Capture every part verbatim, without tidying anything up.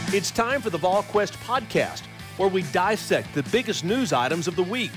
It's time for the VolQuest podcast, where we dissect the biggest news items of the week.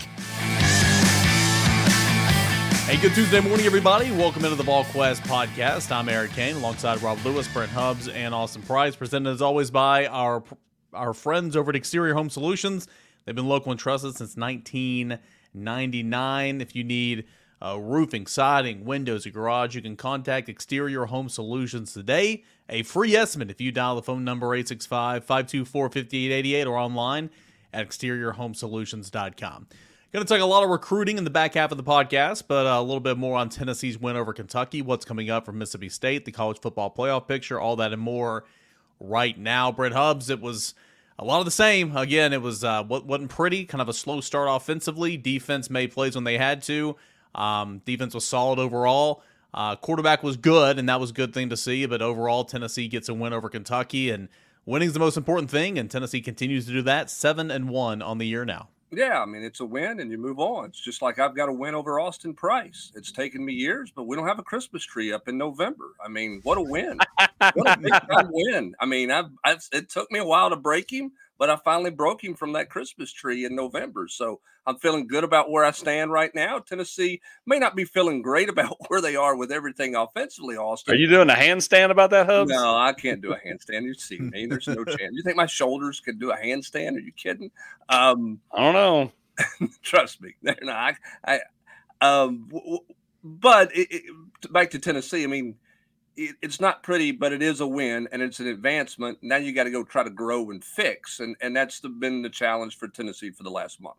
Hey, good Tuesday morning, everybody. Welcome into the VolQuest podcast. I'm Eric Kane, alongside Rob Lewis, Brent Hubbs, and Austin Price, presented as always by our, our friends over at Exterior Home Solutions. They've been local and trusted since nineteen ninety-nine. If you need uh, roofing, siding, windows, or garage, you can contact Exterior Home Solutions today. A free estimate if you dial the phone number eight six five, five two four, five eight eight eight or online at exterior home solutions dot com. Going to talk a lot of recruiting in the back half of the podcast, but uh, a little bit more on Tennessee's win over Kentucky, what's coming up from Mississippi State, the college football playoff picture, all that and more right now. Brent Hubbs, it was a lot of the same. Again, it was uh, wasn't pretty, kind of a slow start offensively. Defense made plays when they had to. Um, defense was solid overall. Uh, quarterback was good, and that was a good thing to see, but overall, Tennessee gets a win over Kentucky, and winning is the most important thing, and Tennessee continues to do that, seven and one on the year now. Yeah, I mean, it's a win, and you move on. It's just like I've got a win over Austin Price. It's taken me years, but we don't have a Christmas tree up in November. I mean, what a win. What a big-time win. I mean, I've, I've, it took me a while to break him, but I finally broke him from that Christmas tree in November. So I'm feeling good about where I stand right now. Tennessee may not be feeling great about where they are with everything offensively, Austin. Are you doing a handstand about that, Hubbs? No, I can't do a handstand. You see me. There's no chance. You think my shoulders could do a handstand? Are you kidding? Um, I don't know. Trust me. They're not. I, I, um, w- w- but it, it, back to Tennessee, I mean, it, it's not pretty, but it is a win, and it's an advancement. Now you got to go try to grow and fix, and, and that's the, been the challenge for Tennessee for the last month.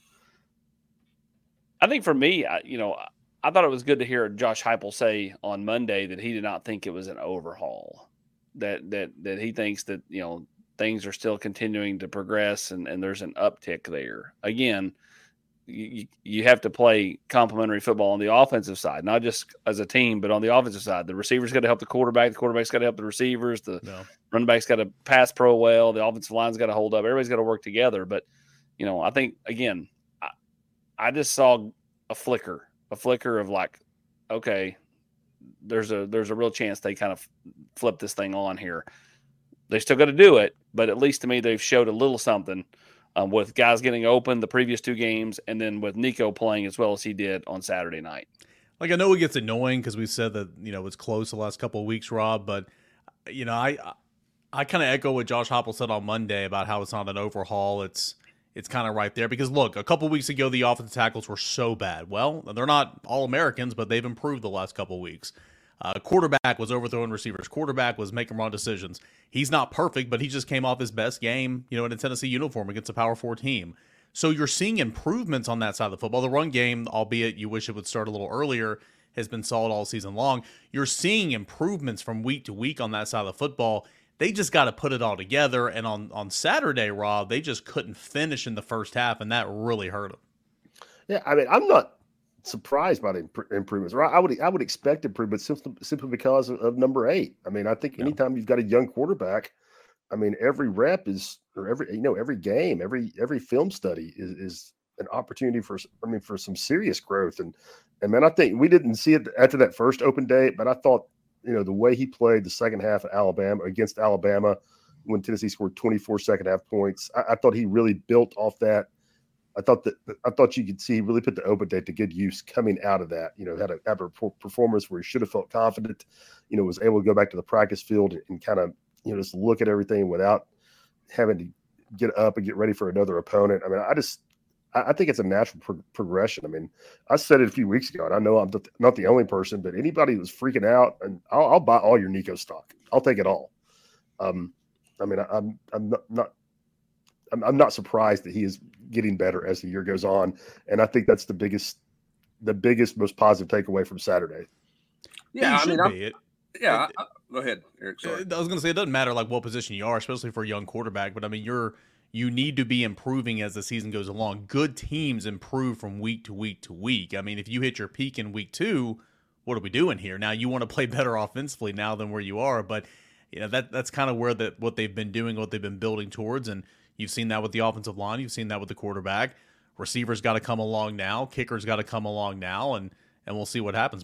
I think for me, I, you know, I thought it was good to hear Josh Heupel say on Monday that he did not think it was an overhaul, that that that he thinks that, you know, things are still continuing to progress and, and there's an uptick there. Again, you, you have to play complementary football on the offensive side, not just as a team, but on the offensive side. The receivers got to help the quarterback. The quarterback's got to help the receivers. The no. running back's got to pass pro well. The offensive line's got to hold up. Everybody's got to work together. But, you know, I think, again, I, I just saw a flicker, a flicker of like, okay, there's a there's a real chance they kind of flip this thing on here. They still got to do it, but at least to me, they've showed a little something um, with guys getting open the previous two games, and then with Nico playing as well as he did on Saturday night. Like, I know it gets annoying because we said that, you know, it's close the last couple of weeks, Rob, but, you know, I I kind of echo what Josh Heupel said on Monday about how it's not an overhaul. It's it's kind of right there because, look, a couple of weeks ago, the offensive tackles were so bad. Well, they're not All-Americans, but they've improved the last couple of weeks. Uh, quarterback was overthrowing receivers. Quarterback was making wrong decisions. He's not perfect, but he just came off his best game, you know, in a Tennessee uniform against a Power Four team. So you're seeing improvements on that side of the football. The run game, albeit you wish it would start a little earlier, has been solid all season long. You're seeing improvements from week to week on that side of the football. They just got to put it all together. And on, on Saturday, Rob, they just couldn't finish in the first half, and that really hurt them. Yeah, I mean, I'm not surprised by the imp- improvements. I would I would expect improvements simply, simply because of, of number eight. I mean, I think Yeah. anytime you've got a young quarterback, I mean, every rep is, or every, you know, every game, every every film study is, is an opportunity for, I mean, for some serious growth. And, and man, I think we didn't see it after that first open day, but I thought, you know, the way he played the second half of Alabama against Alabama when Tennessee scored twenty-four second half points, I, I thought he really built off that. I thought that I thought you could see he really put the open day to good use coming out of that. You know, had a, had a performance where he should have felt confident. You know, was able to go back to the practice field and, and kind of, you know, just look at everything without having to get up and get ready for another opponent. I mean, I just I, I think it's a natural pro- progression. I mean, I said it a few weeks ago, and I know I'm not the only person, but anybody who's freaking out, and I'll, I'll buy all your Nico stock. I'll take it all. Um, I mean, I, I'm I'm not, not I'm, I'm not surprised that he is getting better as the year goes on, and I think that's the biggest, the biggest, most positive takeaway from Saturday. Yeah, I mean, I'm, it. yeah. It, I, I, go ahead, Eric. Sorry. I was going to say it doesn't matter like what position you are, especially for a young quarterback. But I mean, you're you need to be improving as the season goes along. Good teams improve from week to week to week. I mean, if you hit your peak in week two, what are we doing here? Now you want to play better offensively now than where you are, but you know that that's kind of where that what they've been doing, what they've been building towards, and you've seen that with the offensive line. You've seen that with the quarterback. Receivers got to come along now. Kickers got to come along now, and and we'll see what happens, Brent.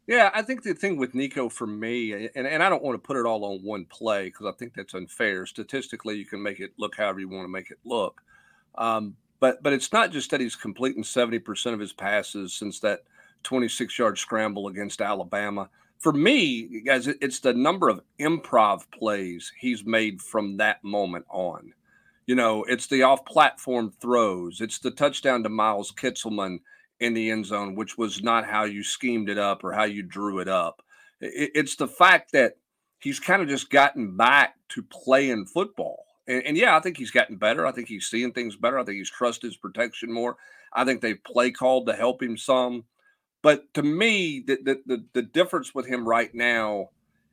Yeah, I think the thing with Nico for me, and, and I don't want to put it all on one play because I think that's unfair. Statistically, you can make it look however you want to make it look. Um, but but it's not just that he's completing seventy percent of his passes since that twenty-six yard scramble against Alabama. For me, guys, it, it's the number of improv plays he's made from that moment on. You know, it's the off platform throws, it's the touchdown to Miles Kitselman in the end zone, which was not how you schemed it up or how you drew it up. It, it's the fact that he's kind of just gotten back to playing football. And, and yeah, I think he's gotten better. I think he's seeing things better. I think he's trusted his protection more. I think they've play called to help him some. But to me, the, the, the, the difference with him right now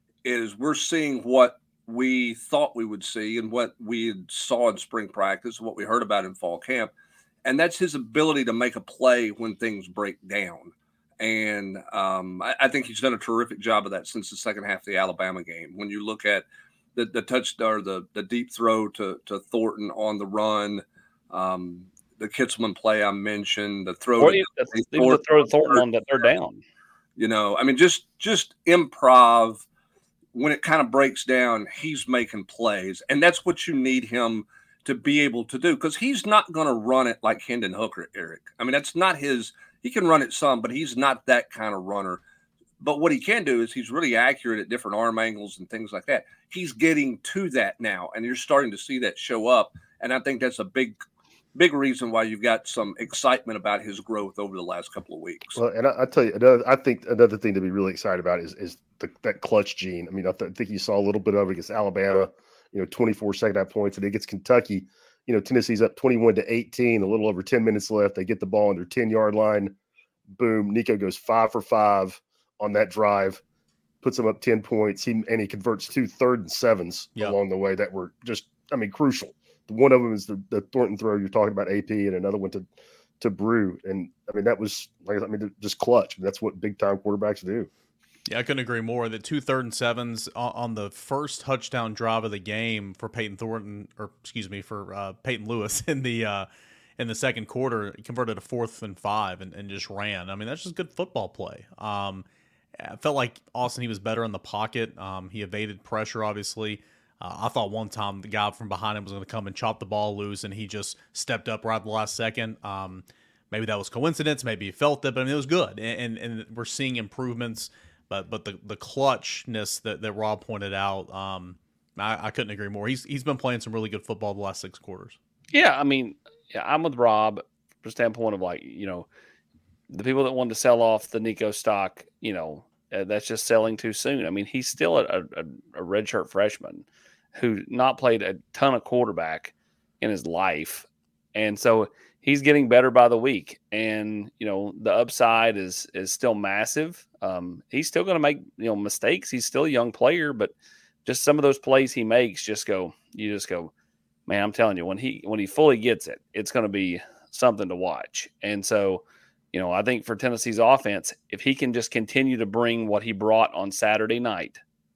is we're seeing what we thought we would see and what we saw in spring practice, what we heard about in fall camp. And that's his ability to make a play when things break down. And um, I, I think he's done a terrific job of that since the second half of the Alabama game. When you look at the, the touch or the, the deep throw to, to Thornton on the run, um, the Kitselman play I mentioned, the throw, Or to, even the, Thornton, even the throw to Thornton on that third down. You know, I mean, just just improv. When it kind of breaks down, he's making plays. And that's what you need him to be able to do, because he's not going to run it like Hendon Hooker, Eric. I mean, that's not his – he can run it some, but he's not that kind of runner. But what he can do is he's really accurate at different arm angles and things like that. He's getting to that now, and you're starting to see that show up. And I think that's a big – big reason why you've got some excitement about his growth over the last couple of weeks. Well, and I, I tell you, another, I think another thing to be really excited about is is the, that clutch gene. I mean, I, th- I think you saw a little bit of it against Alabama, you know, twenty-four second half points, and against Kentucky, you know, Tennessee's up twenty-one to eighteen, a little over ten minutes left. They get the ball on their ten yard line. Boom. Nico goes five for five on that drive, puts them up ten points. He, and he converts two third and sevens yep. along the way that were just, I mean, crucial. One of them is the, the Thornton throw you're talking about, A P, and another one to to Brew. And I mean, that was like I mean, just clutch. I mean, that's what big time quarterbacks do. Yeah, I couldn't agree more. The two third and sevens on, on the first touchdown drive of the game for Peyton Thornton, or excuse me, for uh, Peyton Lewis in the uh, in the second quarter, he converted a fourth and five and, and just ran. I mean, that's just good football play. Um, I felt like Austin, he was better in the pocket. Um, he evaded pressure, obviously. Uh, I thought one time the guy from behind him was going to come and chop the ball loose, and he just stepped up right at the last second. Um, maybe that was coincidence. Maybe he felt it, but I mean, it was good. And, and and we're seeing improvements. But but the, the clutchness that, that Rob pointed out, um, I, I couldn't agree more. He's He's been playing some really good football the last six quarters. Yeah, I mean, yeah, I'm with Rob from the standpoint of, like, you know, the people that wanted to sell off the Nico stock, you know, uh, that's just selling too soon. I mean, he's still a, a, a redshirt freshman who not played a ton of quarterback in his life. And so he's getting better by the week. And, you know, the upside is is still massive. Um, he's still going to make, you know, mistakes. He's still a young player, but just some of those plays he makes just go, you just go, man, I'm telling you, when he when he fully gets it, it's going to be something to watch. And so, you know, I think for Tennessee's offense, if he can just continue to bring what he brought on Saturday night,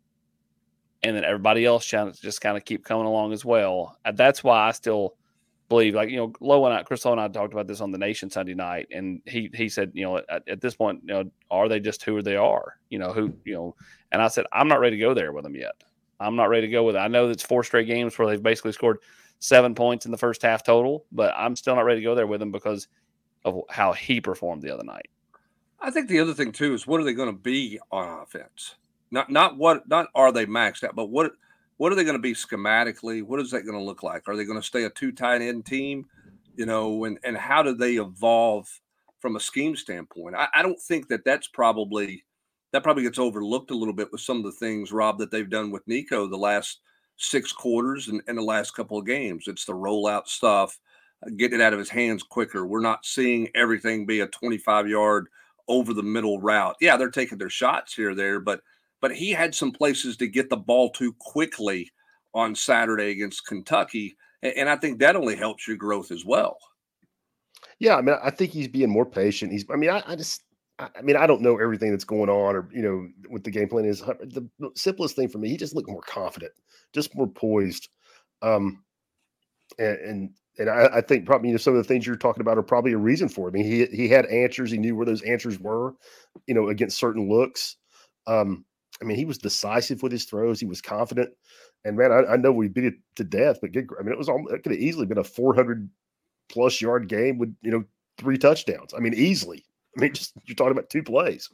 and then everybody else just kind of keep coming along as well. That's why I still believe, like, you know, Lowe and I, Chris Lowe and I talked about this on the Nation Sunday night, and he he said, you know, at, at this point, you know, are they just who they are? You know, who, you know, and I said, I'm not ready to go there with them yet. I'm not ready to go with it. I know it's four straight games where they've basically scored seven points in the first half total, but I'm still not ready to go there with them because of how he performed the other night. I think the other thing too is, what are they going to be on offense? Not not what not are they maxed out, but what what are they going to be schematically? What is that going to look like? Are they going to stay a two tight end team? You know, and and how do they evolve from a scheme standpoint? I, I don't think that that's probably that probably gets overlooked a little bit with some of the things, Rob, that they've done with Nico the last six quarters and, and the last couple of games. It's the rollout stuff, uh, getting it out of his hands quicker. We're not seeing everything be a twenty-five yard over the middle route. Yeah, they're taking their shots here or there, but but he had some places to get the ball to quickly on Saturday against Kentucky, and, and I think that only helps your growth as well. Yeah, I mean, I think he's being more patient. He's, I mean, I, I just, I mean, I don't know everything that's going on, or, you know, what the game plan is. The simplest thing for me, he just looked more confident, just more poised. Um, and, and and I, I think probably you know, some of the things you're talking about are probably a reason for it. I mean, he he had answers. He knew where those answers were, you know, against certain looks. Um, I mean, he was decisive with his throws. He was confident. And man, I, I know we beat it to death, but good, I mean, it was almost, it could have easily been a four hundred plus yard game with, you know, three touchdowns. I mean, easily. I mean, just you're talking about two plays.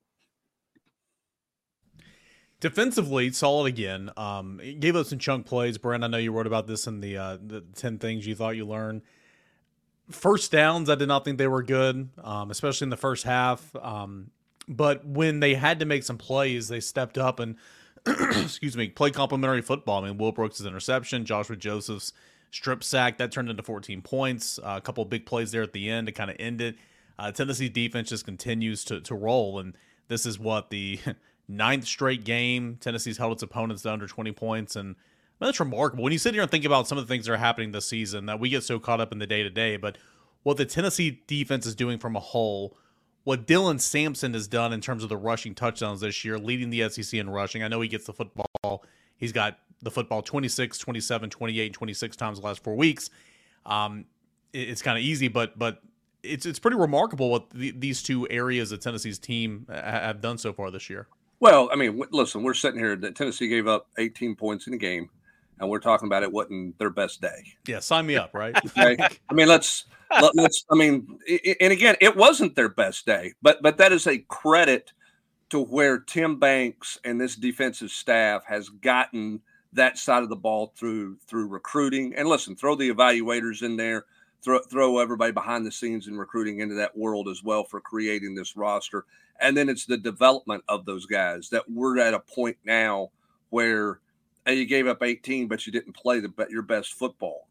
Defensively, solid again. Um, it gave us some chunk plays. Brent, I know you wrote about this in the uh, the ten things you thought you learned. First downs, I did not think they were good, um, especially in the first half. Um, but when they had to make some plays, they stepped up and, excuse me, played complimentary football. I mean, Will Brooks' interception, Joshua Joseph's strip sack, that turned into fourteen points. Uh, a couple of big plays there at the end to kind of end it. Uh, Tennessee's defense just continues to to roll, and this is what the ninth straight game Tennessee's held its opponents to under twenty points, and man, that's remarkable. When you sit here and think about some of the things that are happening this season, that we get so caught up in the day-to-day, but what the Tennessee defense is doing from a whole, what Dylan Sampson has done in terms of the rushing touchdowns this year, leading the S E C in rushing. I know he gets the football. He's got the football twenty-six, twenty-seven, twenty-eight, and twenty-six times the last four weeks. Um, it, it's kind of easy, but but it's it's pretty remarkable what the, these two areas of Tennessee's team have done so far this year. Well, I mean, listen, we're sitting here that Tennessee gave up eighteen points in the game, and we're talking about it wasn't their best day. Yeah, sign me up, right? Okay? I mean, let's let, let's. I mean, and again, it wasn't their best day, but but that is a credit to where Tim Banks and this defensive staff has gotten that side of the ball through through recruiting. And listen, throw the evaluators in there, throw throw everybody behind the scenes in recruiting into that world as well for creating this roster. And then it's the development of those guys that we're at a point now where hey, you gave up eighteen, but you didn't play the your best football.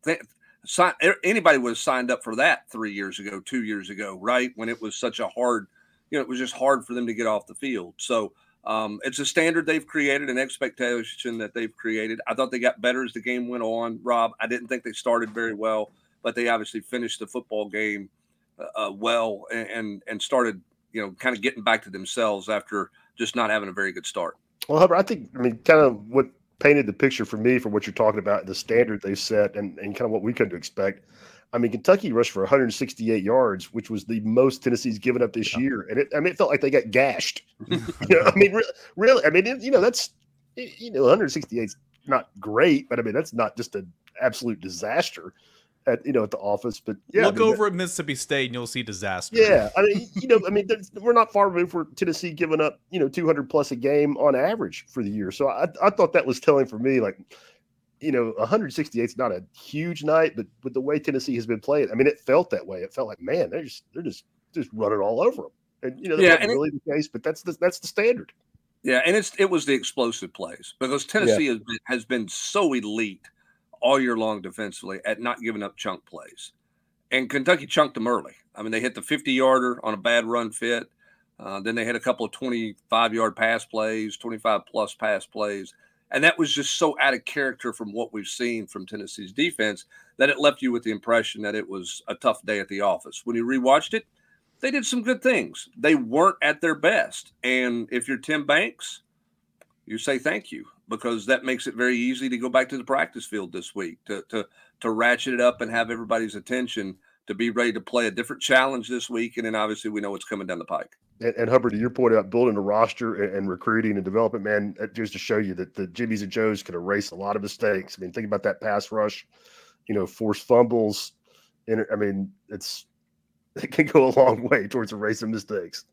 Anybody would have signed up for that three years ago, two years ago, right? When it was such a hard, you know, it was just hard for them to get off the field. So um, it's a standard they've created, an expectation that they've created. I thought they got better as the game went on, Rob. I didn't think they started very well, but they obviously finished the football game uh, well and, and and started, you know, kind of getting back to themselves after just not having a very good start. Well, Hubbard, I think, I mean, kind of what painted the picture for me for what you're talking about, the standard they've set and, and kind of what we come to expect. I mean, Kentucky rushed for one hundred sixty-eight yards, which was the most Tennessee's given up this yeah. year. And it, I mean, it felt like they got gashed. you know, I mean, really, really I mean, it, you know, that's, you know, one hundred sixty-eight is not great, but I mean, that's not just an absolute disaster at, you know, at the office. But yeah, look I mean, over that, at Mississippi State and you'll see disaster. Yeah. I mean, you know, I mean, we're not far removed for Tennessee giving up, you know, two hundred plus a game on average for the year. So I, I thought that was telling for me, like, you know, one hundred sixty-eight is not a huge night, but with the way Tennessee has been playing, I mean, it felt that way. It felt like, man, they're just they're just just running all over them. And you know, that's yeah, not really it, the case, but that's the that's the standard. Yeah, and it's it was the explosive plays because Tennessee yeah. has been, has been so elite all year long defensively at not giving up chunk plays, and Kentucky chunked them early. I mean, they hit the fifty yarder on a bad run fit. Uh, then they had a couple of twenty-five yard pass plays, twenty-five plus pass plays. And that was just so out of character from what we've seen from Tennessee's defense that it left you with the impression that it was a tough day at the office. When you rewatched it, they did some good things. They weren't at their best. And if you're Tim Banks, you say thank you, because that makes it very easy to go back to the practice field this week, to to to ratchet it up and have everybody's attention, to be ready to play a different challenge this week. And then obviously we know what's coming down the pike. And, and Hubbard, to your point about building a roster and, and recruiting and development, man, just to show you that the Jimmies and Joes can erase a lot of mistakes. I mean, think about that pass rush, you know, forced fumbles. And I mean, it's it can go a long way towards erasing mistakes.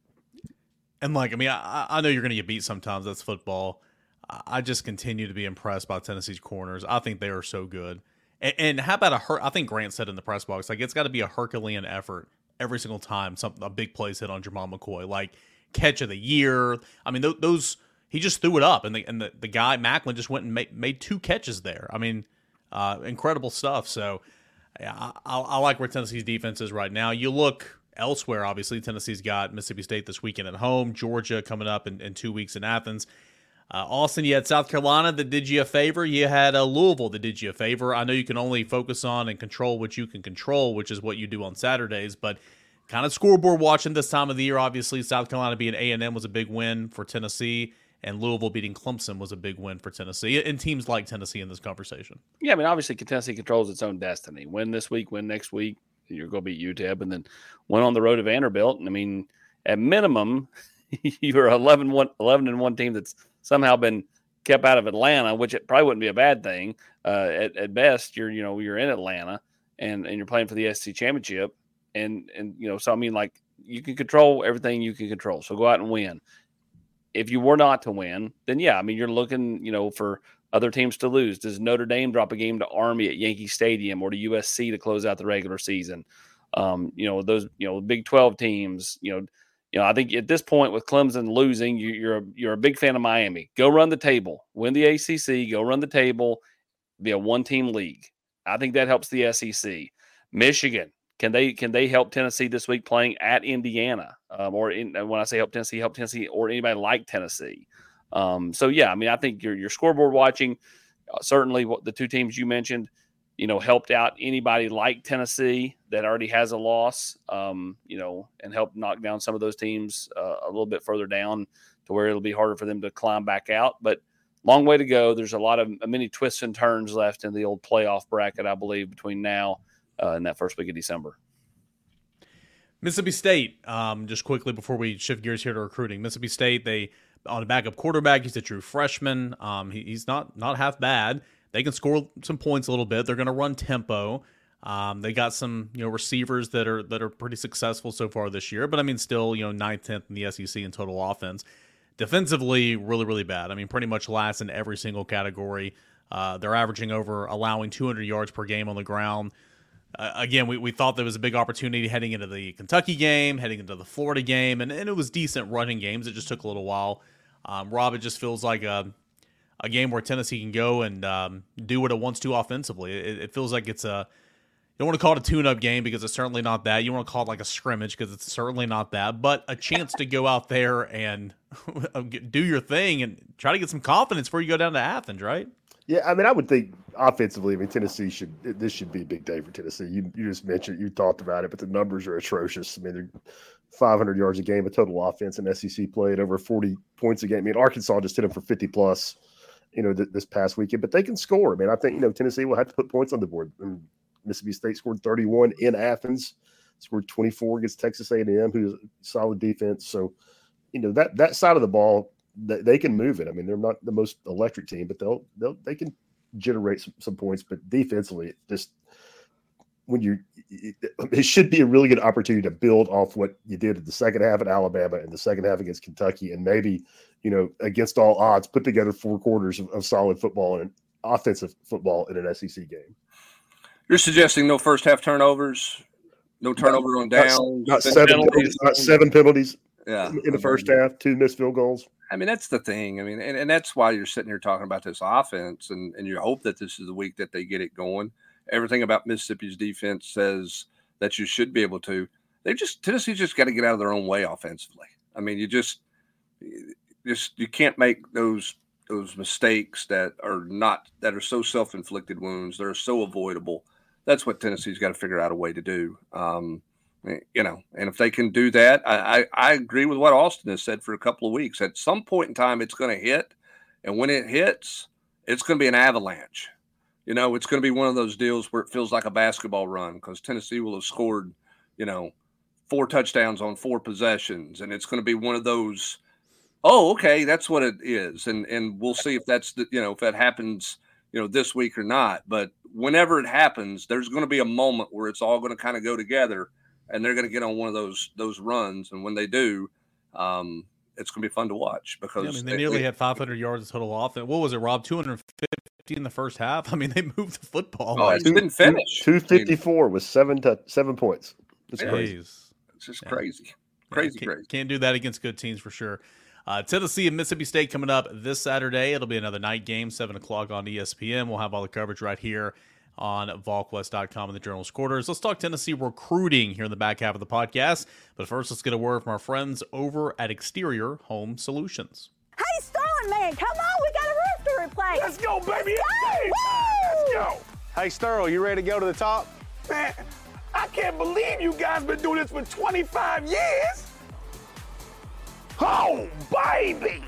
And like, I mean, I, I know you're going to get beat sometimes. That's football. I just continue to be impressed by Tennessee's corners. I think they are so good. And, and how about a Her- I think Grant said in the press box, like, it's got to be a Herculean effort every single time something a big play's hit on Jamal McCoy, like catch of the year. I mean, th- those he just threw it up, and the and the, the guy Macklin just went and made, made two catches there. I mean, uh, incredible stuff. So yeah, I, I, I like where Tennessee's defense is right now. You look elsewhere, obviously Tennessee's got Mississippi State this weekend at home, Georgia coming up in, in two weeks in Athens. Uh, Austin, you had South Carolina that did you a favor. You had uh, Louisville that did you a favor. I know you can only focus on and control what you can control, which is what you do on Saturdays, but kind of scoreboard watching this time of the year, obviously, South Carolina being A and M was a big win for Tennessee, and Louisville beating Clemson was a big win for Tennessee, and teams like Tennessee in this conversation. Yeah, I mean, obviously Tennessee controls its own destiny. Win this week, win next week, you're going to beat U T E P, and then win on the road to Vanderbilt. And I mean, at minimum, you're eleven and one team that's somehow been kept out of Atlanta, which it probably wouldn't be a bad thing. Uh, at, at best, you're you know you're in Atlanta and, and you're playing for the S E C championship, and and you know so I mean like you can control everything you can control. So go out and win. If you were not to win, then yeah, I mean you're looking you know for other teams to lose. Does Notre Dame drop a game to Army at Yankee Stadium or to U S C to close out the regular season? Um, you know those you know Big twelve teams. You know, you know I think at this point with Clemson losing, you, you're a, you're a big fan of Miami. Go run the table, win the A C C, go run the table, be a one team league. I think that helps the S E C. Michigan, can they can they help Tennessee this week playing at Indiana? Um, or in, when I say help Tennessee, help Tennessee or anybody like Tennessee. Um, so yeah, I mean, I think your your scoreboard watching, uh, certainly what the two teams you mentioned, you know, helped out anybody like Tennessee that already has a loss, um, you know, and helped knock down some of those teams uh, a little bit further down to where it'll be harder for them to climb back out. But long way to go. There's a lot of uh, many twists and turns left in the old playoff bracket, I believe, between now uh, and that first week of December. Mississippi State, um, just quickly before we shift gears here to recruiting, Mississippi State, they on a backup quarterback. He's a true freshman. Um, he, he's not not half bad. They can score some points a little bit. They're going to run tempo. Um, they got some you know receivers that are that are pretty successful so far this year. But I mean, still you know ninth, tenth in the S E C in total offense. Defensively, really really bad. I mean, pretty much last in every single category. Uh, they're averaging over allowing two hundred yards per game on the ground. Uh, again, we, we thought there was a big opportunity heading into the Kentucky game, heading into the Florida game, and, and it was decent running games. It just took a little while. Um, Rob, it just feels like a, a game where Tennessee can go and um, do what it wants to offensively. It, it feels like it's a – you don't want to call it a tune-up game because it's certainly not that. You want to call it like a scrimmage because it's certainly not that. But a chance to go out there and do your thing and try to get some confidence before you go down to Athens, right? Yeah, I mean, I would think offensively, I mean, Tennessee should – this should be a big day for Tennessee. You you just mentioned – you talked about it, but the numbers are atrocious. I mean, they're five hundred yards a game of total offense in S E C play at over forty points a game. I mean, Arkansas just hit them for fifty-plus, you know, th- this past weekend. But they can score. I mean, I think, you know, Tennessee will have to put points on the board. I mean, Mississippi State scored thirty-one in Athens, scored twenty-four against Texas A and M, who's a solid defense. So, you know, that that side of the ball, they can move it. I mean, they're not the most electric team, but they'll they'll they can generate some, some points. But defensively, just when you, it, it should be a really good opportunity to build off what you did in the second half at Alabama and the second half against Kentucky, and maybe you know against all odds, put together four quarters of, of solid football and offensive football in an S E C game. You're suggesting no first half turnovers, no turnover on down, not, not seven penalties, not seven penalties. Yeah, in the first half, two missed field goals. I mean, that's the thing. I mean, and, and that's why you're sitting here talking about this offense, and, and you hope that this is the week that they get it going. Everything about Mississippi's defense says that you should be able to. They just Tennessee just got to get out of their own way offensively. I mean, you just just you can't make those those mistakes that are not that are so self-inflicted wounds. They're so avoidable. That's what Tennessee's got to figure out a way to do. Um, You know, and if they can do that, I, I, I agree with what Austin has said for a couple of weeks. At some point in time, it's going to hit. And when it hits, it's going to be an avalanche. You know, it's going to be one of those deals where it feels like a basketball run because Tennessee will have scored, you know, four touchdowns on four possessions. And it's going to be one of those, oh, okay, that's what it is. And and we'll see if that's, the, you know, if that happens, you know, this week or not. But whenever it happens, there's going to be a moment where it's all going to kind of go together. And they're going to get on one of those those runs, and when they do, um, it's going to be fun to watch because yeah, I mean, they, they nearly they, had five hundred yards total offense. What was it, Rob? two hundred fifty in the first half. I mean, they moved the football. Oh, it didn't finish. Two fifty four with seven to seven points. It's yeah, crazy. It's just yeah. crazy, crazy, yeah, can't, crazy. Can't do that against good teams for sure. Uh, Tennessee and Mississippi State coming up this Saturday. It'll be another night game, seven o'clock on E S P N. We'll have all the coverage right here on VolQuest dot com and the Journal's Quarters. Let's talk Tennessee recruiting here in the back half of the podcast. But first, let's get a word from our friends over at Exterior Home Solutions. Hey, Sterling, man, come on. We got a roof to replace. Let's go, baby. Let's go. Let's go. Hey, Sterling, you ready to go to the top? Man, I can't believe you guys been doing this for twenty-five years. Oh, baby.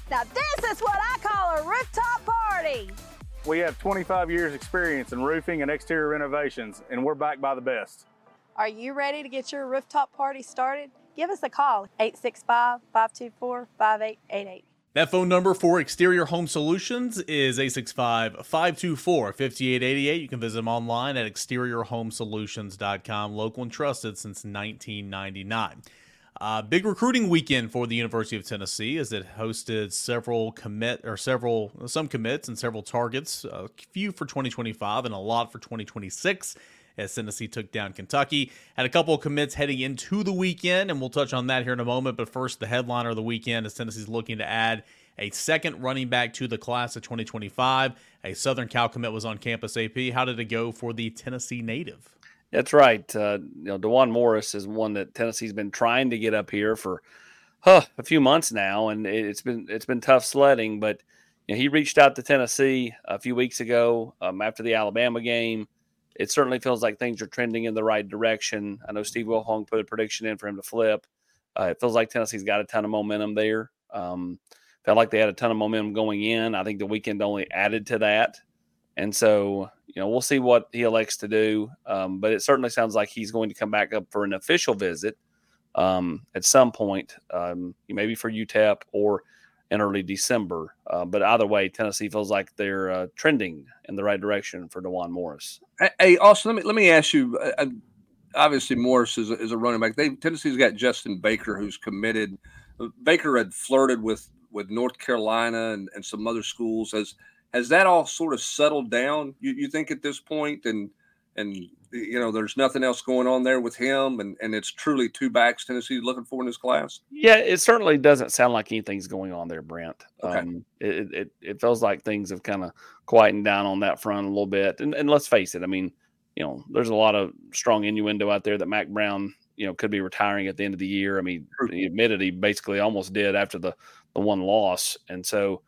Now this is what I call a rooftop party. We have twenty-five years experience in roofing and exterior renovations, and we're backed by the best. Are you ready to get your rooftop party started? Give us a call, eight six five, five two four, five eight eight eight. That phone number for Exterior Home Solutions is eight six five, five two four, five eight eight eight. You can visit them online at exterior home solutions dot com, local and trusted since nineteen ninety-nine. Uh, big recruiting weekend for the University of Tennessee as it hosted several commit or several some commits and several targets, a few for twenty twenty-five and a lot for twenty twenty-six. As Tennessee took down Kentucky. Had a couple of commits heading into the weekend, and we'll touch on that here in a moment. But first, the headliner of the weekend is Tennessee's looking to add a second running back to the class of twenty twenty-five. A Southern Cal commit was on campus, A P. How did it go for the Tennessee native? That's right. Uh, you know, DeJuan Morris is one that Tennessee's been trying to get up here for huh, a few months now, and it's been it's been tough sledding. But you know, he reached out to Tennessee a few weeks ago um, after the Alabama game. It certainly feels like things are trending in the right direction. I know Steve Wilhong put a prediction in for him to flip. Uh, it feels like Tennessee's got a ton of momentum there. Um, felt like they had a ton of momentum going in. I think the weekend only added to that. And so, you know, we'll see what he elects to do. Um, but it certainly sounds like he's going to come back up for an official visit um, at some point, um, maybe for U T E P or in early December. Uh, but either way, Tennessee feels like they're uh, trending in the right direction for DeJuan Morris. Hey, Austin, let me let me ask you. Uh, obviously, Morris is a, is a running back. They Tennessee's got Justin Baker, who's committed. Baker had flirted with, with North Carolina and, and some other schools. Has has that all sort of settled down? You you think at this point, and and you know, there's nothing else going on there with him, and, and it's truly two backs Tennessee's looking for in this class? Yeah, it certainly doesn't sound like anything's going on there, Brent. Okay. Um, it, it it feels like things have kind of quietened down on that front a little bit. And and let's face it, I mean, you know, there's a lot of strong innuendo out there that Mack Brown, you know, could be retiring at the end of the year. I mean, he admitted he basically almost did after the, the one loss. And so,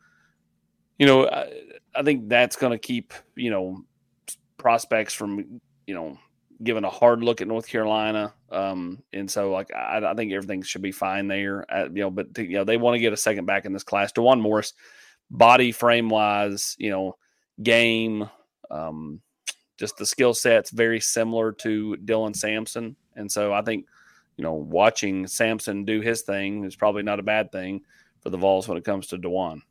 you know, I, I think that's going to keep, you know, prospects from, you know, giving a hard look at North Carolina. Um, and so, like, I, I think everything should be fine there. Uh, you know, but, to, you know, they want to get a second back in this class. DeJuan Morris, body frame-wise, you know, game, um, just the skill set's very similar to Dylan Sampson. And so I think, you know, watching Sampson do his thing is probably not a bad thing for the Vols when it comes to DeJuan.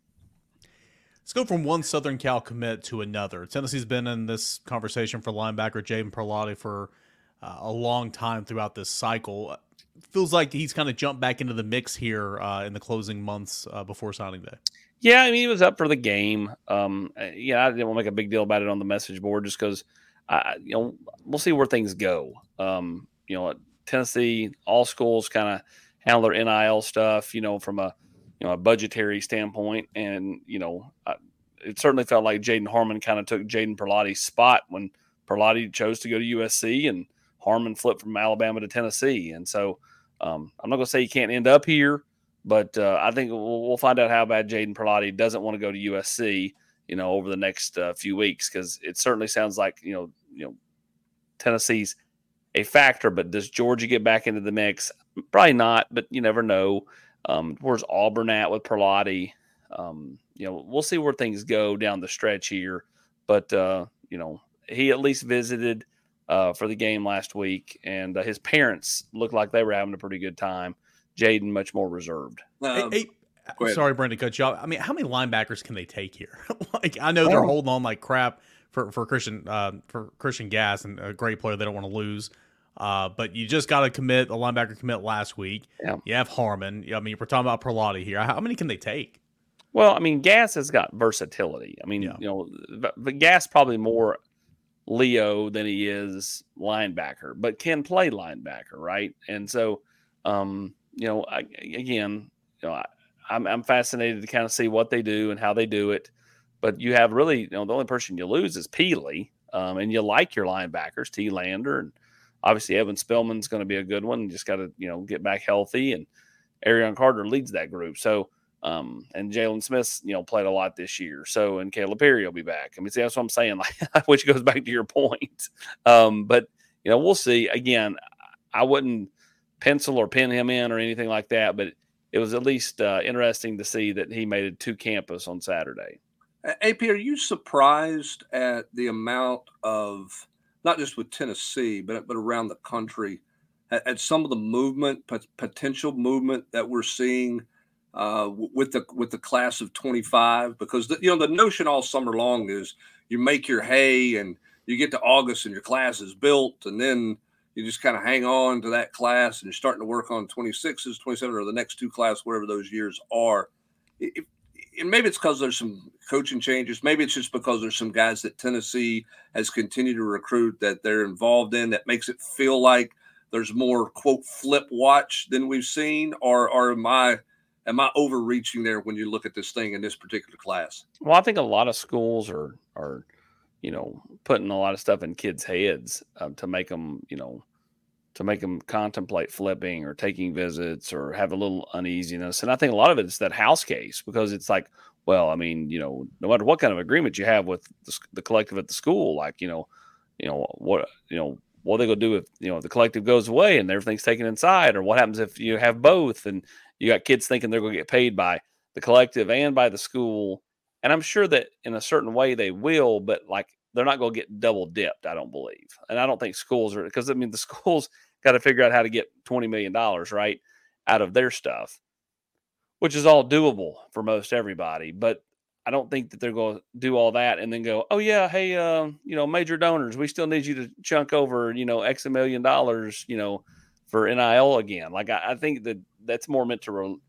Let's go from one Southern Cal commit to another. Tennessee's been in this conversation for linebacker Jaden Perlotte for uh, a long time throughout this cycle. Feels like he's kind of jumped back into the mix here uh, in the closing months uh, before signing day. Yeah, I mean, he was up for the game. Um, yeah, I didn't want to make a big deal about it on the message board just because, I, you know, we'll see where things go. Um, you know, Tennessee, all schools kind of handle their N I L stuff, you know, from a, you know, a budgetary standpoint. And, you know, I, it certainly felt like Jaden Harmon kind of took Jaden Perlotte's spot when Perlotte chose to go to U S C and Harmon flipped from Alabama to Tennessee. And so um, I'm not going to say he can't end up here, but uh, I think we'll, we'll find out how bad Jaden Perlotte doesn't want to go to U S C, you know, over the next uh, few weeks, because it certainly sounds like, you know, you know, Tennessee's a factor, but does Georgia get back into the mix? Probably not, but you never know. Um, where's Auburn at with Perlotte? Um, you know, we'll see where things go down the stretch here, but uh, you know, he at least visited uh, for the game last week, and uh, his parents looked like they were having a pretty good time. Jaden much more reserved. Um, hey, hey, sorry, Brandon, cut you off. I mean, how many linebackers can they take here? Like, I know they're holding on like crap for for Christian uh, for Christian Gass, and a great player they don't want to lose. Uh, but you just got to commit a linebacker commit last week. Yeah. You have Harmon. I mean, we're talking about Perlotte here. How many can they take? Well, I mean, Gass has got versatility. I mean, yeah. you know, but, but Gass probably more Leo than he is linebacker, but can play linebacker, right? And so, um, you know, I, again, you know, I, I'm I'm fascinated to kind of see what they do and how they do it. But you have really, you know, the only person you lose is Peely, um, and you like your linebackers, T. Lander, and obviously Evan Spillman's going to be a good one. You just got to, you know, get back healthy, and Arion Carter leads that group. So, um, and Jalen Smith, you know, played a lot this year. So, and Caleb Perry will be back. I mean, see, that's what I'm saying, like, which goes back to your point. Um, but, you know, we'll see. Again, I wouldn't pencil or pin him in or anything like that, but it was at least uh, interesting to see that he made it to campus on Saturday. A P, are you surprised at the amount of, not just with Tennessee, but but around the country, at, at some of the movement, pot, potential movement that we're seeing uh, with the with the class of twenty-five? Because the, you know the notion all summer long is you make your hay and you get to August and your class is built, and then you just kind of hang on to that class and you're starting to work on twenty-sixes, twenty-seven, or the next two classes, whatever those years are. If, and maybe it's because there's some coaching changes. Maybe it's just because there's some guys that Tennessee has continued to recruit that they're involved in that makes it feel like there's more, quote, flip watch than we've seen. Or, or am I am I overreaching there when you look at this thing in this particular class? Well, I think a lot of schools are, are you know, putting a lot of stuff in kids' heads um, to make them, you know, to make them contemplate flipping or taking visits or have a little uneasiness. And I think a lot of it is that house case, because it's like, well, I mean, you know, no matter what kind of agreement you have with the, the collective at the school, like, you know, you know, what, you know, what are they going to do if, you know, the collective goes away and everything's taken inside, or what happens if you have both and you got kids thinking they're going to get paid by the collective and by the school. And I'm sure that in a certain way they will, but like, they're not going to get double dipped, I don't believe. And I don't think schools are, because I mean, the schools got to figure out how to get twenty million dollars, right, out of their stuff, which is all doable for most everybody. But I don't think that they're going to do all that and then go, oh yeah, hey, uh, you know, major donors, we still need you to chunk over, you know, X a million dollars, you know, for N I L again. Like, I, I think that that's more meant to, re,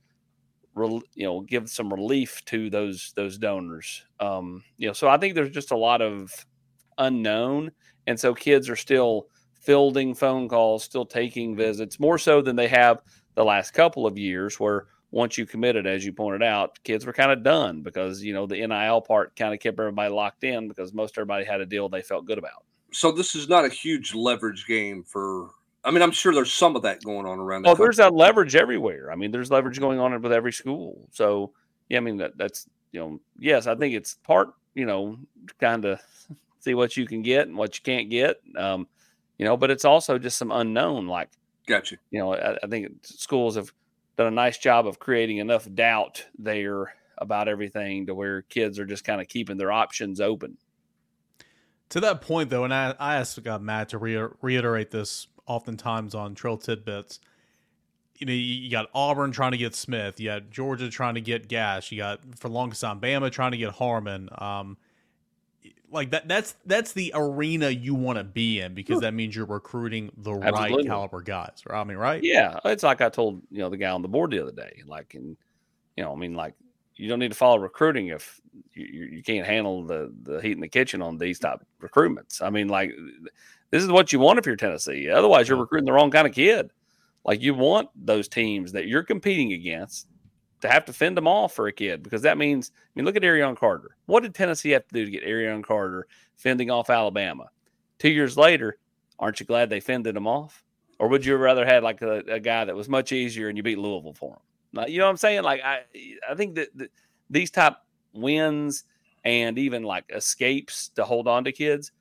re, you know, give some relief to those, those donors. Um, you know, so I think there's just a lot of unknown. And so kids are still fielding phone calls, still taking visits, more so than they have the last couple of years, where once you committed, as you pointed out, kids were kind of done because, you know, the N I L part kind of kept everybody locked in because most everybody had a deal they felt good about. So this is not a huge leverage game for, I mean, I'm sure there's some of that going on around the Oh, country. there's that leverage everywhere. I mean, there's leverage going on with every school. So, yeah, I mean, that that's, you know, yes, I think it's part, you know, kind of see what you can get and what you can't get. Um, you know, but it's also just some unknown, like, gotcha. You know, I, I think schools have done a nice job of creating enough doubt there about everything to where kids are just kind of keeping their options open. To that point, though, and I, I asked uh, Matt to re- reiterate this oftentimes on Trail Tidbits. You know, you, you got Auburn trying to get Smith. You got Georgia trying to get Gash. You got, for the longest time, Bama trying to get Harmon. Um, like that, that's that's the arena you want to be in, because that means you're recruiting the Absolutely. right caliber guys. I mean, right? Yeah, it's like I told you know the guy on the board the other day. Like, and you know, I mean, like, you don't need to follow recruiting if you, you can't handle the the heat in the kitchen on these type of recruitments. I mean, like, this is what you want if you're Tennessee. Otherwise, you're recruiting the wrong kind of kid. Like, you want those teams that you're competing against to have to fend them off for a kid, because that means, I mean, look at Arion Carter. What did Tennessee have to do to get Arion Carter fending off Alabama? Two years later, aren't you glad they fended him off? Or would you rather had like a, a guy that was much easier and you beat Louisville for him? Now, you know what I'm saying? Like, I, I think that, that these type wins and even like escapes to hold on to kids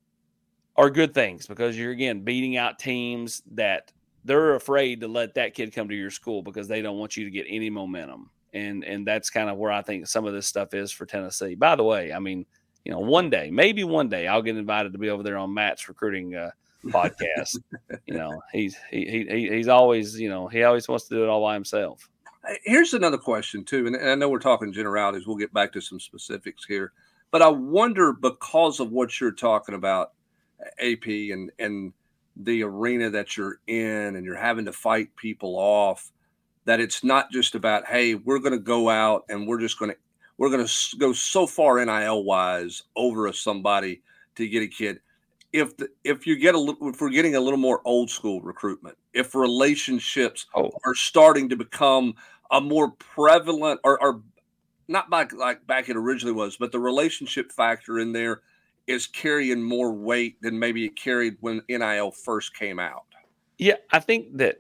are good things, because you're, again, beating out teams that they're afraid to let that kid come to your school because they don't want you to get any momentum. And and that's kind of where I think some of this stuff is for Tennessee. By the way, I mean, you know, one day, maybe one day I'll get invited to be over there on Matt's recruiting uh, podcast. You know, he's he, he he's always, you know, he always wants to do it all by himself. Here's another question too. And I know we're talking generalities. We'll get back to some specifics here, but I wonder, because of what you're talking about, A P, and, and, the arena that you're in and you're having to fight people off, that it's not just about, hey, we're going to go out and we're just going to, we're going to go so far N I L wise over a somebody to get a kid. If the, if you get a little, if we're getting a little more old school recruitment, if relationships oh. are starting to become a more prevalent, or, or not back like back it originally was, but the relationship factor in there is carrying more weight than maybe it carried when N I L first came out. Yeah, I think that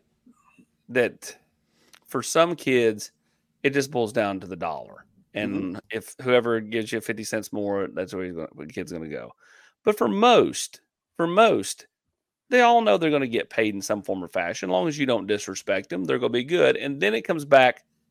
that for some kids, it just boils down to the dollar. And mm-hmm. if whoever gives you fifty cents more, that's where, he's going, where the kid's going to go. But for most, for most, they all know they're going to get paid in some form or fashion. As long as you don't disrespect them, they're going to be good. And then it comes back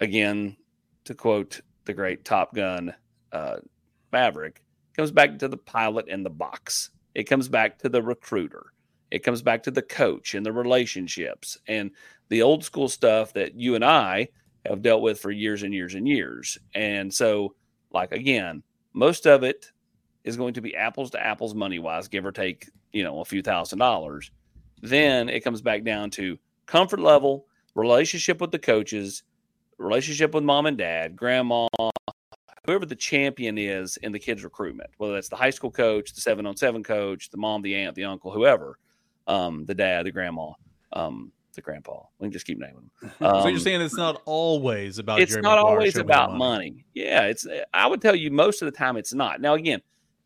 again, to quote the great Top Gun uh, Maverick, comes back to the pilot in the box. It comes back to the recruiter. It comes back to the coach and the relationships and the old school stuff that you and I have dealt with for years and years and years. And so, like, again, most of it is going to be apples to apples money wise, give or take, you know, a few thousand dollars. Then it comes back down to comfort level, relationship with the coaches, relationship with mom and dad, grandma, whoever the champion is in the kids' recruitment, whether that's the high school coach, the seven on seven coach, the mom, the aunt, the uncle, whoever, um, the dad, the grandma, um, the grandpa. We can just keep naming them. Um, so you're saying it's not always about it's Jerry not McGuire always showing about money. money. Yeah, it's. I would tell you most of the time it's not. Now again,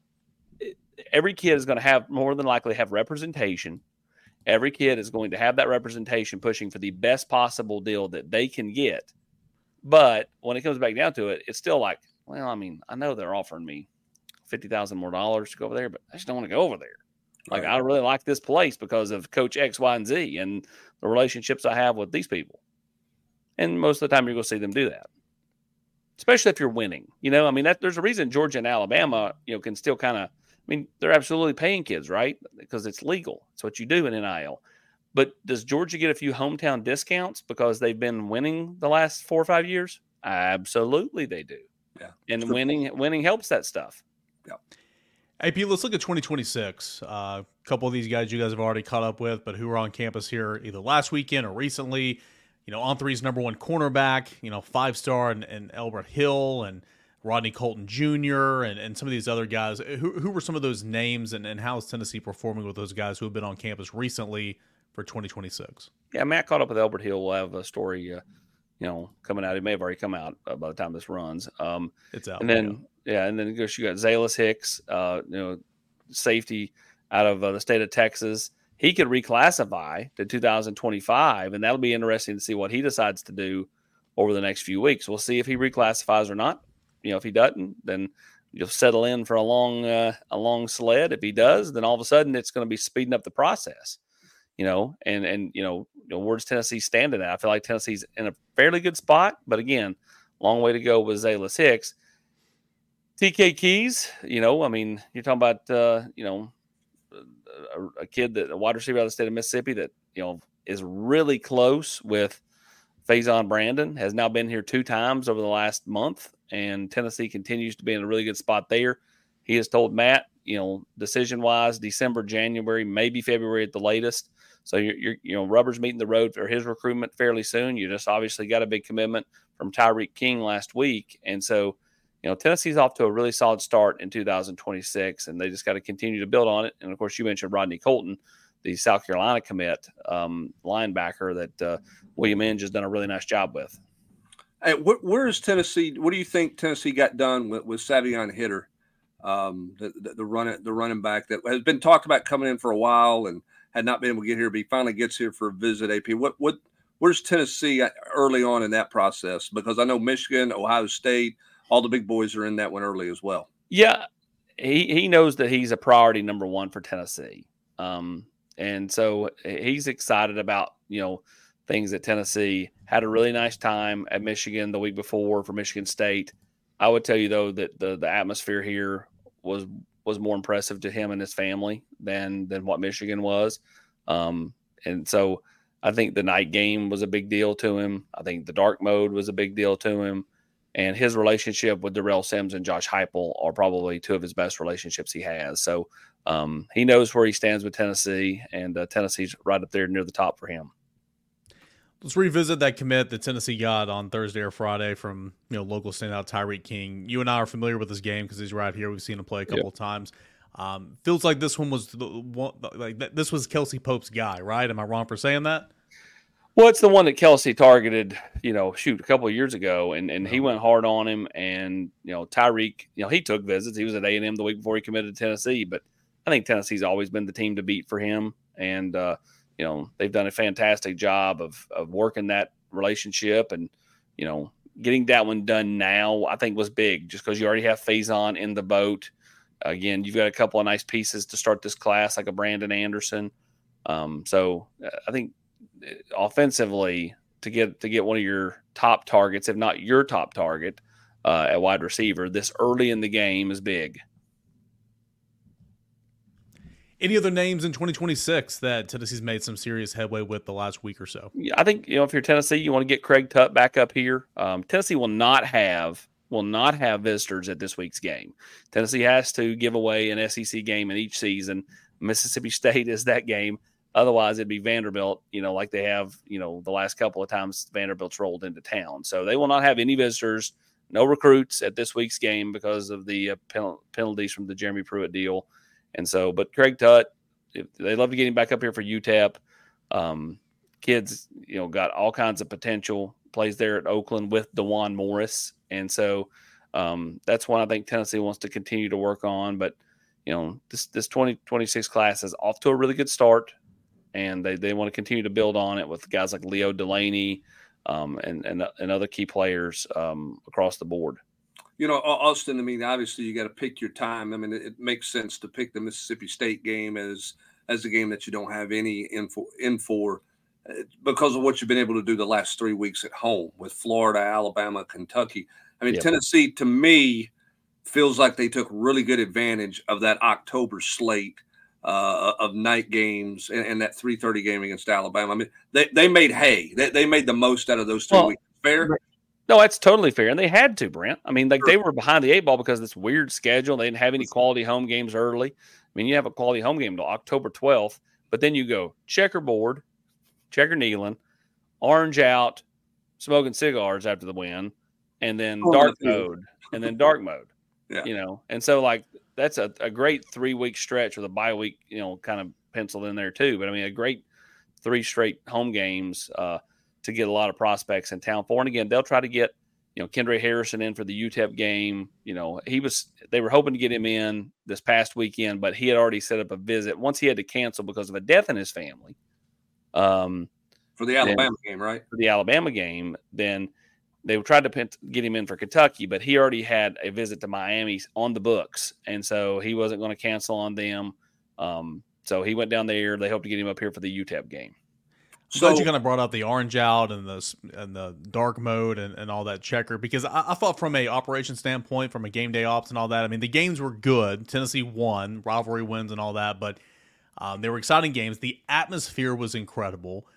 every kid is going to have more than likely have representation. Every kid is going to have that representation pushing for the best possible deal that they can get. But when it comes back down to it, it's still like, well, I mean, I know they're offering me fifty thousand more dollars to go over there, but I just don't want to go over there. Like, right. I really like this place because of Coach X, Y, and Z and the relationships I have with these people. And most of the time you're going to see them do that, especially if you're winning. You know, I mean, that, there's a reason Georgia and Alabama, you know, can still kind of, I mean, they're absolutely paying kids, right? Because it's legal. It's what you do in N I L. But does Georgia get a few hometown discounts because they've been winning the last four or five years? Absolutely they do. Yeah. And sure. winning winning helps that stuff. Yeah. Hey, Pete, let's look at twenty twenty-six. Uh, a couple of these guys you guys have already caught up with, but who were on campus here either last weekend or recently. You know, On three's number one cornerback, you know, five-star and, and Elbert Hill and Rodney Colton Junior and, and some of these other guys. Who who were some of those names, and, and how is Tennessee performing with those guys who have been on campus recently for twenty twenty-six? Yeah, Matt caught up with Elbert Hill. We'll have a story, uh, you know, coming out. It may have already come out uh, by the time this runs. Um, it's out. And then, yeah, yeah and then you got Zalis Hicks, uh, you know, safety out of uh, the state of Texas. He could reclassify to two thousand twenty-five, and that'll be interesting to see what he decides to do over the next few weeks. We'll see if he reclassifies or not. You know, if he doesn't, then you'll settle in for a long, uh, a long sled. If he does, then all of a sudden it's going to be speeding up the process. You know, and and you know, you know, where does Tennessee stand in that? I feel like Tennessee's in a fairly good spot, but again, long way to go with Zalis Hicks. T K Keys, you know, I mean, you're talking about, uh, you know, a, a kid that a wide receiver out of the state of Mississippi that, you know, is really close with Faison Brandon, has now been here two times over the last month, and Tennessee continues to be in a really good spot there. He has told Matt, you know, decision wise, December, January, maybe February at the latest. So you're, you're, you know, rubber's meeting the road for his recruitment fairly soon. You just obviously got a big commitment from Tyreek King last week. And so, you know, Tennessee's off to a really solid start in two thousand twenty-six, and they just got to continue to build on it. And of course, you mentioned Rodney Colton, the South Carolina commit um, linebacker that uh, William Inge has done a really nice job with. Hey, where, where is Tennessee? What do you think Tennessee got done with, with Savion Hitter, um, the, the, the, run, the running back that has been talked about coming in for a while and had not been able to get here, but he finally gets here for a visit. A P, what what where's Tennessee early on in that process? Because I know Michigan, Ohio State, all the big boys are in that one early as well. Yeah, he he knows that he's a priority number one for Tennessee, um, and so he's excited about, you know, things at Tennessee. Had a really nice time at Michigan the week before for Michigan State. I would tell you though that the the atmosphere here was. was more impressive to him and his family than than what Michigan was. Um, and so I think the night game was a big deal to him. I think the dark mode was a big deal to him. And his relationship with Darrell Sims and Josh Heupel are probably two of his best relationships he has. So um, he knows where he stands with Tennessee, and uh, Tennessee's right up there near the top for him. Let's revisit that commit that Tennessee got on Thursday or Friday from, you know, local standout Tyreek King. You and I are familiar with this game because he's right here. We've seen him play a couple yep. of times. Um, feels like this one was the one, like this was Kelsey Pope's guy, right? Am I wrong for saying that? Well, it's the one that Kelsey targeted, you know, shoot, a couple of years ago, and, and he went hard on him. And, you know, Tyreek, you know, he took visits. He was at A and M the week before he committed to Tennessee, but I think Tennessee's always been the team to beat for him. And, uh, you know, they've done a fantastic job of of working that relationship, and, you know, getting that one done now, I think was big just because you already have Faison in the boat. Again, you've got a couple of nice pieces to start this class, like a Brandon Anderson. Um, so I think offensively, to get to get one of your top targets, if not your top target, uh, at wide receiver this early in the game is big. Any other names in twenty twenty-six that Tennessee's made some serious headway with the last week or so? Yeah, I think, you know, if you're Tennessee, you want to get Craig Tutt back up here. Um, Tennessee will not have will not have visitors at this week's game. Tennessee has to give away an S E C game in each season. Mississippi State is that game. Otherwise, it'd be Vanderbilt, you know, like they have, you know, the last couple of times Vanderbilt's rolled into town. So they will not have any visitors, no recruits at this week's game because of the uh, pen- penalties from the Jeremy Pruitt deal. And so, but Craig Tutt, they love to get him back up here for U T E P. Um, kids, you know, got all kinds of potential. Plays there at Oakland with DeJuan Morris. And so um, that's one I think Tennessee wants to continue to work on. But, you know, this this twenty twenty-six class is off to a really good start. And they, they want to continue to build on it with guys like Leo Delaney um, and, and and other key players um, across the board. You know, Austin, I mean, obviously you got to pick your time. I mean, it, it makes sense to pick the Mississippi State game as as a game that you don't have any info in for uh, because of what you've been able to do the last three weeks at home with Florida, Alabama, Kentucky. I mean, Yep. Tennessee, to me, feels like they took really good advantage of that October slate uh, of night games and, and that three thirty game against Alabama. I mean, they, they made hay. They, they made the most out of those two Well, weeks. Fair? No, that's totally fair. And they had to, Brent. I mean, like they were behind the eight ball because of this weird schedule. They didn't have any quality home games early. I mean, you have a quality home game until October twelfth, but then you go checkerboard, checker kneeling, orange out, smoking cigars after the win, and then Oh, dark yeah. mode, and then dark mode. Yeah. You know, and so like that's a, a great three week stretch with a bye week, you know, kind of penciled in there too. But I mean, a great three straight home games uh, to get a lot of prospects in town for. And again, they'll try to get, you know, Kendra Harrison in for the U T E P game. You know, he was, they were hoping to get him in this past weekend, but he had already set up a visit. Once he had to cancel because of a death in his family. Um, For the Alabama game, right? For the Alabama game, then they tried to pin, get him in for Kentucky, but he already had a visit to Miami on the books. And so he wasn't going to cancel on them. Um, so he went down there. They hope to get him up here for the U T E P game. I'm glad you kind of brought out the orange out and the and the dark mode and, and all that checker, because I, I thought from a operation standpoint, from a game day ops and all that, I mean, the games were good. Tennessee won, rivalry wins and all that, but um, they were exciting games. The atmosphere was incredible.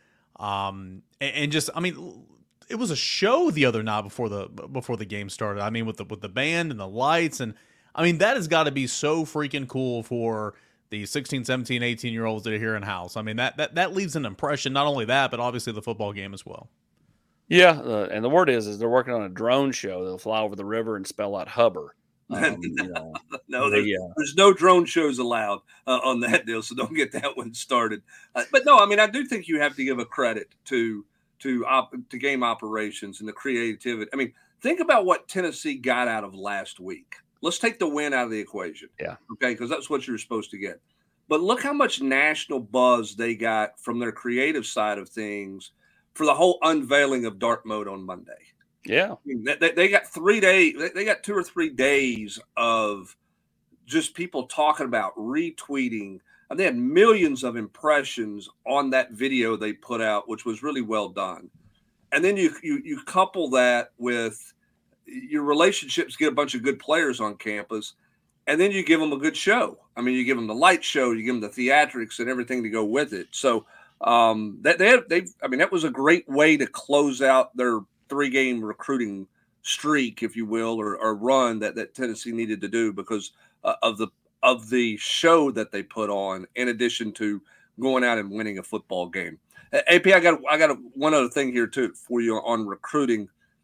Um, and, and just, I mean, it was a show the other night before the before the game started. I mean, with the with the band and the lights, and I mean, that has got to be so freaking cool for the sixteen, seventeen, eighteen year olds that are here in house. I mean, that, that, that leaves an impression, not only that, but obviously the football game as well. Yeah. Uh, and the word is, is they're working on a drone show. They'll fly over the river and spell out Hubbard. Um, you know, no, there's, they, uh, there's no drone shows allowed uh, on that deal, so don't get that one started. Uh, but no, I mean, I do think you have to give a credit to to op, to game operations and the creativity. I mean, think about what Tennessee got out of last week. Let's take the win out of the equation. Yeah. Okay, because that's what you're supposed to get. But look how much national buzz they got from their creative side of things for the whole unveiling of dark mode on Monday. Yeah. I mean, they, they got three days, they got two or three days of just people talking about, retweeting. And they had millions of impressions on that video they put out, which was really well done. And then you you, you couple that with your relationships, get a bunch of good players on campus, and then you give them a good show. I mean, you give them the light show, you give them the theatrics and everything to go with it. So um, that they they I mean, that was a great way to close out their three game recruiting streak, if you will, or, or run that, that Tennessee needed to do because uh, of the of the show that they put on, in addition to going out and winning a football game. A P, I got I got a, one other thing here too for you on recruiting.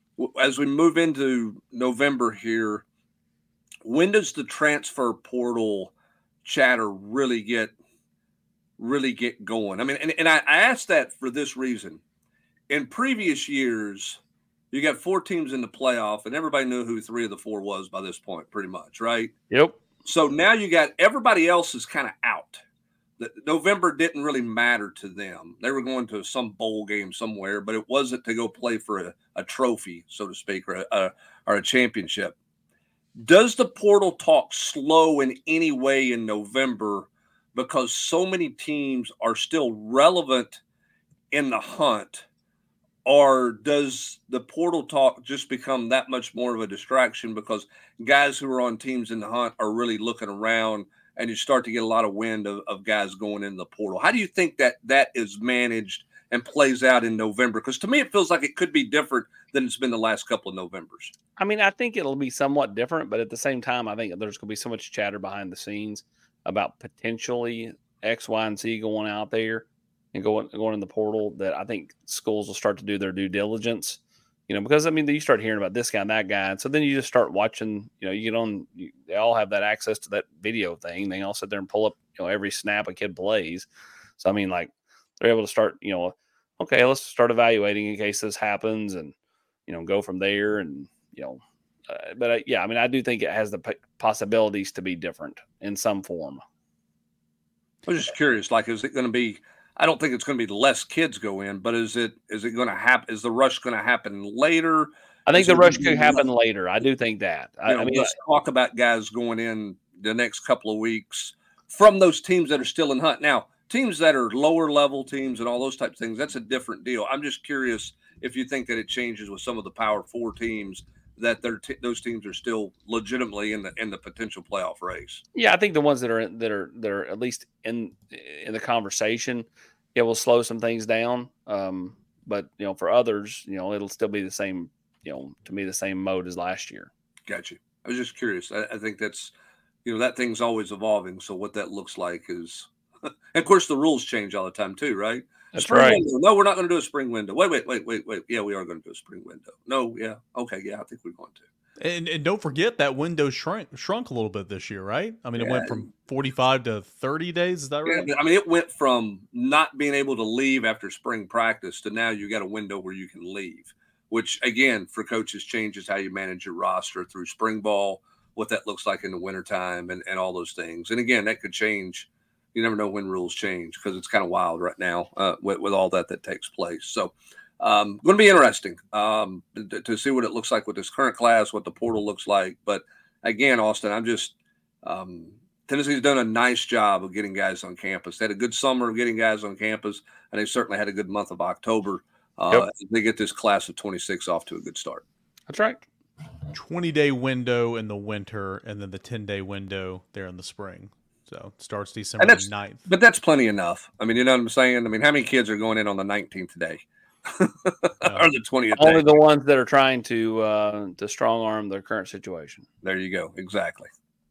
As we move into November here, when does the transfer portal chatter really get really get going? I mean, and, and I, I asked that for this reason. In previous years, you got four teams in the playoff, and everybody knew who three of the four was by this point, pretty much, right? Yep. So now you got everybody else is kind of out. The, November didn't really matter to them. They were going to some bowl game somewhere, but it wasn't to go play for a, a trophy, so to speak, or a, a, or a championship. Does the portal talk slow in any way in November because so many teams are still relevant in the hunt? or does the portal talk just become that much more of a distraction because guys who are on teams in the hunt are really looking around and you start to get a lot of wind of, of guys going in the portal? How do you think that that is managed and plays out in November? Because to me, it feels like it could be different than it's been the last couple of Novembers. I mean, I think it'll be somewhat different, but at the same time, I think there's going to be so much chatter behind the scenes about potentially X, Y, and Z going out there and going going in the portal that I think schools will start to do their due diligence, you know, because I mean, you start hearing about this guy and that guy. And so then you just start watching, you know, you get on, you, they all have that access to that video thing. They all sit there and pull up, you know, every snap a kid plays. So, I mean, like they're able to start, you know, okay, let's start evaluating in case this happens and, you know, go from there. And, you know, uh, but uh, yeah, I mean, I do think it has the p- possibilities to be different in some form. I was just curious, like, is it going to be, I don't think it's going to be less kids go in, but is it is it going to happen? Is the rush going to happen later? I think is the rush could happen less, later. I do think that. I, know, I mean, let's talk about guys going in the next couple of weeks from those teams that are still in hunt. Now, teams that are lower level teams and all those types of things, that's a different deal. I'm just curious if you think that it changes with some of the Power Four teams, that they're t- those teams are still legitimately in the in the potential playoff race. Yeah, I think the ones that are that are that are at least in in the conversation, it will slow some things down. Um, but you know, for others, you know, it'll still be the same. You know, to me, the same mode as last year. Gotcha. I was just curious. I, I think that's, you know, that thing's always evolving. So what that looks like is, and of course, the rules change all the time too, right? That's spring right. Window. No, we're not going to do a spring window. Wait, wait, wait, wait, wait. Yeah, we are going to do a spring window. No, yeah, okay, yeah, I think we're going to. And and don't forget that window shrunk shrunk a little bit this year, right? I mean, it Yeah. went from forty-five to thirty days. Is that right? Yeah, I mean, it went from not being able to leave after spring practice to now you got a window where you can leave, which again, for coaches, changes how you manage your roster through spring ball, what that looks like in the wintertime and, and all those things. And again, that could change. You never know when rules change because it's kind of wild right now uh, with, with all that that takes place. So um, going to be interesting um, to, to see what it looks like with this current class, what the portal looks like. But again, Austin, I'm just um, Tennessee's done a nice job of getting guys on campus. They had a good summer of getting guys on campus, and they certainly had a good month of October. Uh, Yep. They get this class of twenty-six off to a good start. That's right. twenty-day window in the winter, and then the ten-day window there in the spring. So it starts December And that's- ninth. But that's plenty enough. I mean, you know what I'm saying? I mean, how many kids are going in on the nineteenth day or the twentieth Only day? the ones that are trying to uh, to strong arm their current situation. There you go. Exactly.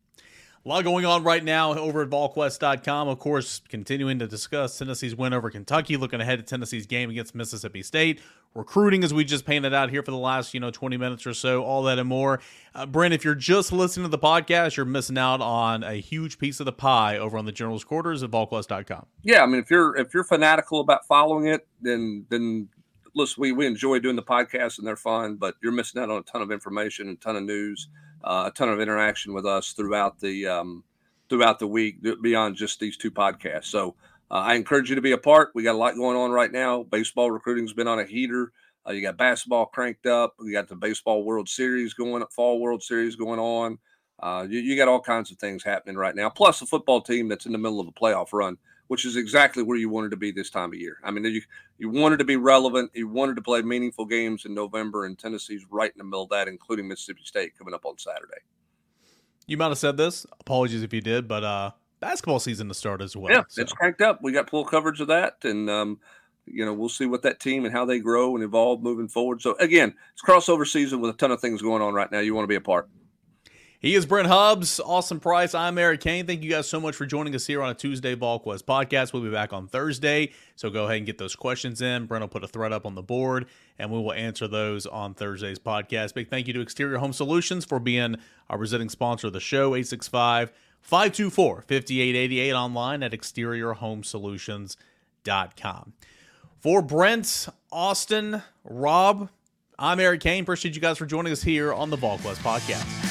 A lot going on right now over at Vol Quest dot com. Of course, continuing to discuss Tennessee's win over Kentucky, looking ahead at Tennessee's game against Mississippi State, recruiting as we just painted out here for the last, you know, twenty minutes or so, all that and more. Uh, Brent, if you're just listening to the podcast, you're missing out on a huge piece of the pie over on the General's Quarters at Vol Quest dot com. Yeah, I mean, if you're if you're fanatical about following it, then then listen, we we enjoy doing the podcast and they're fun, but you're missing out on a ton of information and a ton of news. Uh, a ton of interaction with us throughout the um, throughout the week beyond just these two podcasts. So uh, I encourage you to be a part. We got a lot going on right now. Baseball recruiting's been on a heater. Uh, you got basketball cranked up. We got the baseball World Series going, fall World Series going on. Uh, you, you got all kinds of things happening right now. Plus a football team that's in the middle of a playoff run, which is exactly where you wanted to be this time of year. I mean, you you wanted to be relevant. You wanted to play meaningful games in November, and Tennessee's right in the middle of that, including Mississippi State coming up on Saturday. You might have said this. Apologies if you did, but uh, basketball season to start as well. Yeah, so. it's cranked up. We got full coverage of that, and um, you know, we'll see what that team and how they grow and evolve moving forward. So again, it's crossover season with a ton of things going on right now. You want to be a part. He is Brent Hubbs, Austin Price. I'm Eric Kane. Thank you guys so much for joining us here on a Tuesday Vol Quest podcast. We'll be back on Thursday, so go ahead and get those questions in. Brent will put a thread up on the board, and we will answer those on Thursday's podcast. Big thank you to Exterior Home Solutions for being our presenting sponsor of the show, eight six five, five two four, five eight eight eight, online at exterior home solutions dot com. For Brent, Austin, Rob, I'm Eric Kane. Appreciate you guys for joining us here on the Vol Quest podcast.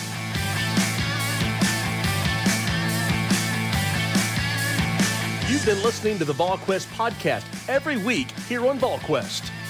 You've been listening to the VolQuest podcast every week here on VolQuest.